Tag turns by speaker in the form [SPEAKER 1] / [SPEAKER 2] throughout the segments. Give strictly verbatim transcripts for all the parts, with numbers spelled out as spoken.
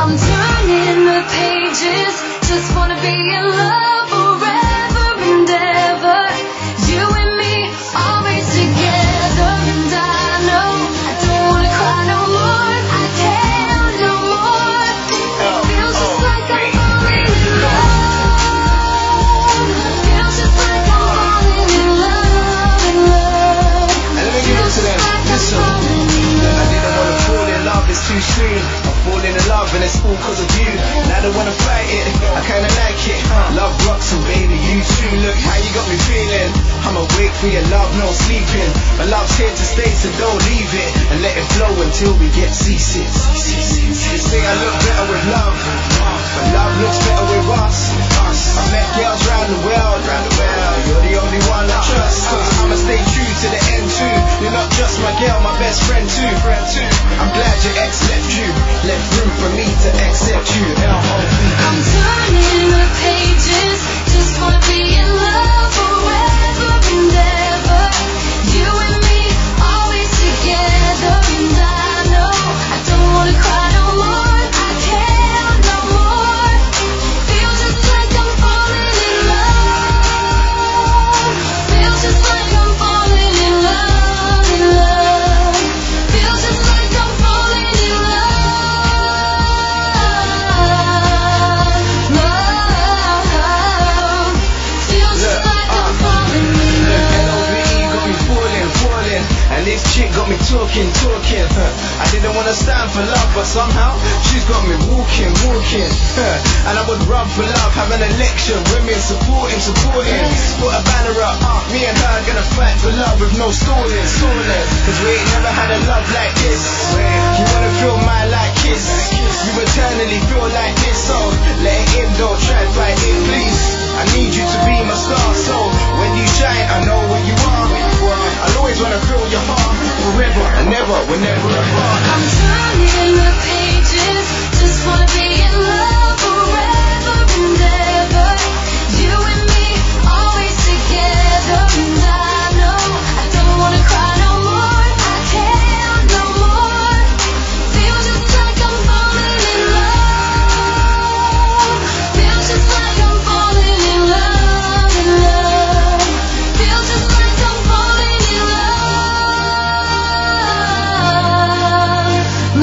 [SPEAKER 1] I'm turning the pages, just wanna be in love forever and ever. You and me, always together. And I know I don't wanna cry no more, I can't no more. It feels just like I'm falling in love. Feels just like I'm falling in love, in love.
[SPEAKER 2] And let me give it to them. Listen, I didn't wanna fall in love, it's too soon. I'm falling in love and it's all cause of you. And I don't wanna fight it, I kinda like it. Love rocks and baby, you too. Look how you got me feeling. I'm awake for your love, no sleeping. My love's here to stay, so don't leave it. And let it flow until we get seasick. They say I look better with love, but love looks better with us. I met girls round the world, you're the only one I trust. Cause I'ma stay true to the end too. You're not just my girl, my best friend too. I'm glad your ex left you, left room for me to accept you.
[SPEAKER 1] I'm turning the pages, just wanna be in love forever and ever. You and me, always together. And I know I don't wanna cry no more, I can't no more. Feels just like I'm falling in love. Feels just like I'm falling in love, in love. Feels just like I'm falling in love, love. Feels just like I'm falling in love.
[SPEAKER 2] L O V E got me falling, falling. And this chick got me talking, talking. I didn't wanna stand for love, but somehow she's got me walking, walking. And I would run for love, have an election, women supporting, supporting. Put a banner up, me and her gonna fight for love with no stalling, stalling. Cause we ain't never had a love like this. You wanna feel my like kiss, you eternally feel like this. So let it in, don't try and fight it, please. I need you to be my star, so when you shine, I know where you are. I'll always wanna feel your heart, forever and never, whenever ever.
[SPEAKER 1] I'm turning the pages, just wanna be in love forever and ever. You and me, always together. And I know I don't wanna cry no more, I can't no more. Feels just like I'm falling in love. Feels just like I'm falling in love, in love. Feels just like I'm falling in love,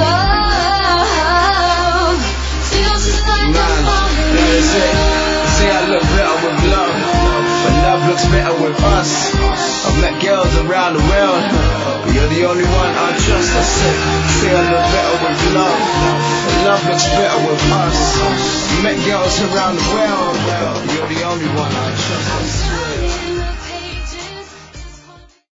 [SPEAKER 1] love. Feels just like I'm falling in
[SPEAKER 2] They say,
[SPEAKER 1] love.
[SPEAKER 2] say I look better with love, but love looks better with us. I've met girls around the world, but you're the only one I trust. I said, say I look better with love, but love looks better with us. I've met girls around the world, but you're the only one